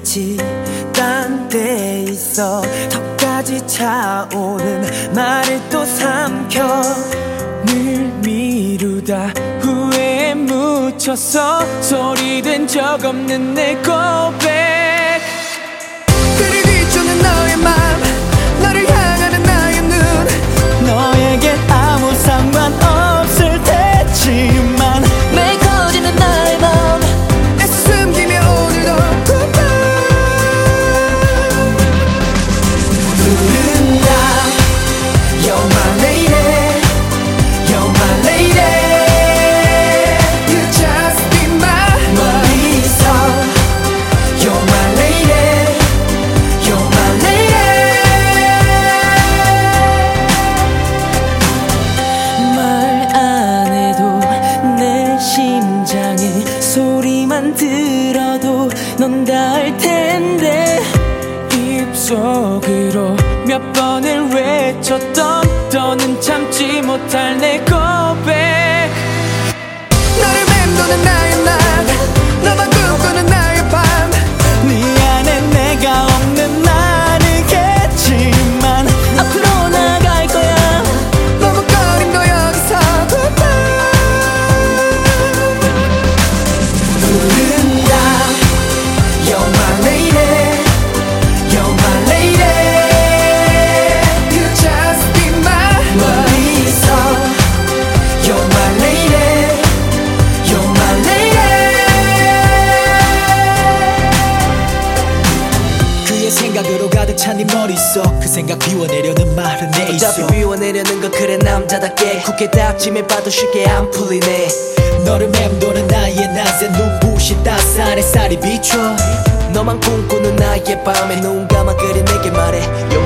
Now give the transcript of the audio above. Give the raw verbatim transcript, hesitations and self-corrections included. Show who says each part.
Speaker 1: 빛이 딴 데 있어 턱까지 차오른 말을 또 삼켜 늘 미루다 후회에 묻혀서 소리된 적 없는 내 고백 그리 뒤쫓는 너의 맘 너를 향하는 나의 눈 너에겐 아무 상관없을 테지만
Speaker 2: 매일 커지는 나의 맘
Speaker 1: 애써 숨기며 오늘도 고파 부른다 You're my lady You're my lady You just be my 멀리서 You're my lady You're my lady 말 안 해도 내 심장의 소리만 들어도 넌 닿을 텐데 입속으로 몇 번을 외쳤던 더는 참지 못할 내 고백 너를 맴도는 나의 낮 너만 꿈꾸는 나의 밤 네 안에 내가 없는 나르겠지만 앞으로 나아갈 거야 머뭇거림도 여기서 고파 부른다 You're my lady You're my lady You just be my 멀리서 You're my lady You're my lady
Speaker 3: 그의 생각으로 가득 찬 네 머릿속 그 생각 비워내려는 말은 내 있어
Speaker 1: 어차피 비워내려는 건 그래 남자답게 굳게 닥치면 봐도 쉽게 안 풀리네
Speaker 3: 너를 맴도는 나의 낮에 눈부신 따스한 햇살이 비춰
Speaker 1: 너만 꿈꾸는 나의 밤에 눈 감아 그리 내게 말해